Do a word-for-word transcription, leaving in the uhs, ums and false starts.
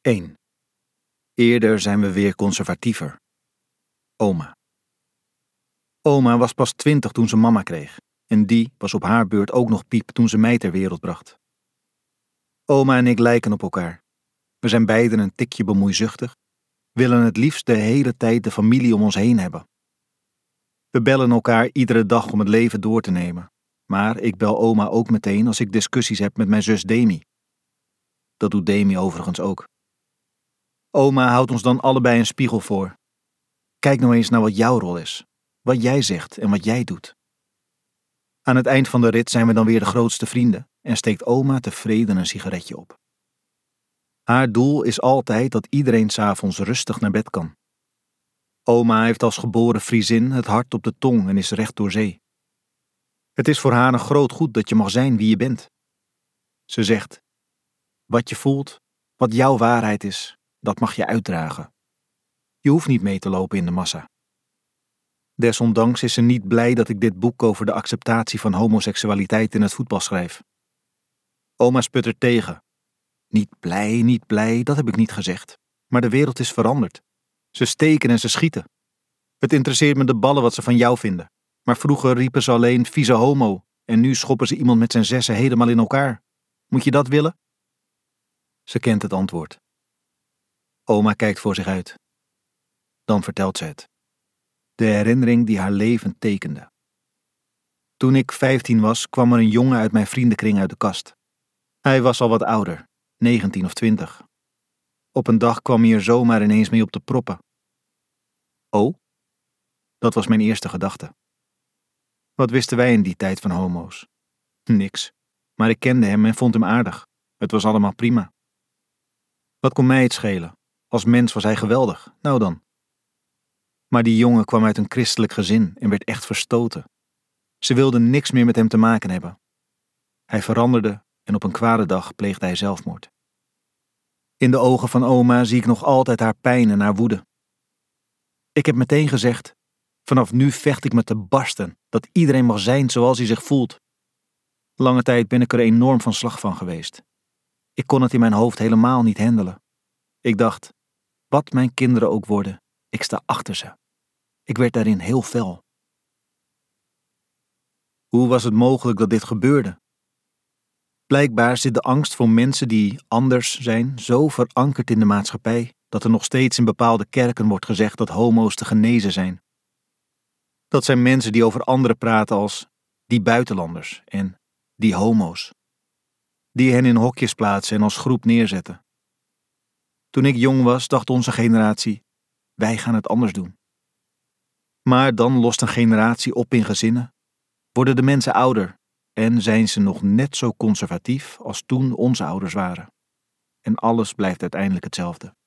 één. Eerder zijn we weer conservatiever. Oma. Oma was pas twintig toen ze mama kreeg. En die was op haar beurt ook nog piep toen ze mij ter wereld bracht. Oma en ik lijken op elkaar. We zijn beiden een tikje bemoeizuchtig, willen het liefst de hele tijd de familie om ons heen hebben. We bellen elkaar iedere dag om het leven door te nemen. Maar ik bel oma ook meteen als ik discussies heb met mijn zus Demi. Dat doet Demi overigens ook. Oma houdt ons dan allebei een spiegel voor. Kijk nou eens naar wat jouw rol is. Wat jij zegt en wat jij doet. Aan het eind van de rit zijn we dan weer de grootste vrienden en steekt oma tevreden een sigaretje op. Haar doel is altijd dat iedereen 's avonds rustig naar bed kan. Oma heeft als geboren Friesin het hart op de tong en is recht door zee. Het is voor haar een groot goed dat je mag zijn wie je bent. Ze zegt, wat je voelt, wat jouw waarheid is, dat mag je uitdragen. Je hoeft niet mee te lopen in de massa. Desondanks is ze niet blij dat ik dit boek over de acceptatie van homoseksualiteit in het voetbal schrijf. Oma sputtert tegen. Niet blij, niet blij, dat heb ik niet gezegd. Maar de wereld is veranderd. Ze steken en ze schieten. Het interesseert me de ballen wat ze van jou vinden. Maar vroeger riepen ze alleen vieze homo en nu schoppen ze iemand met zijn zessen helemaal in elkaar. Moet je dat willen? Ze kent het antwoord. Oma kijkt voor zich uit. Dan vertelt ze het. De herinnering die haar leven tekende. Toen ik vijftien was, kwam er een jongen uit mijn vriendenkring uit de kast. Hij was al wat ouder, negentien of twintig. Op een dag kwam hij er zomaar ineens mee op de proppen. Oh? Dat was mijn eerste gedachte. Wat wisten wij in die tijd van homo's? Niks. Maar ik kende hem en vond hem aardig. Het was allemaal prima. Wat kon mij het schelen? Als mens was hij geweldig. Nou dan. Maar die jongen kwam uit een christelijk gezin en werd echt verstoten. Ze wilden niks meer met hem te maken hebben. Hij veranderde en op een kwade dag pleegde hij zelfmoord. In de ogen van oma zie ik nog altijd haar pijn en haar woede. Ik heb meteen gezegd, vanaf nu vecht ik me te barsten, dat iedereen mag zijn zoals hij zich voelt. Lange tijd ben ik er enorm van slag van geweest. Ik kon het in mijn hoofd helemaal niet handelen. Ik dacht, wat mijn kinderen ook worden, ik sta achter ze. Ik werd daarin heel fel. Hoe was het mogelijk dat dit gebeurde? Blijkbaar zit de angst voor mensen die anders zijn zo verankerd in de maatschappij dat er nog steeds in bepaalde kerken wordt gezegd dat homo's te genezen zijn. Dat zijn mensen die over anderen praten als die buitenlanders en die homo's. Die hen in hokjes plaatsen en als groep neerzetten. Toen ik jong was, dacht onze generatie, wij gaan het anders doen. Maar dan lost een generatie op in gezinnen, worden de mensen ouder en zijn ze nog net zo conservatief als toen onze ouders waren. En alles blijft uiteindelijk hetzelfde.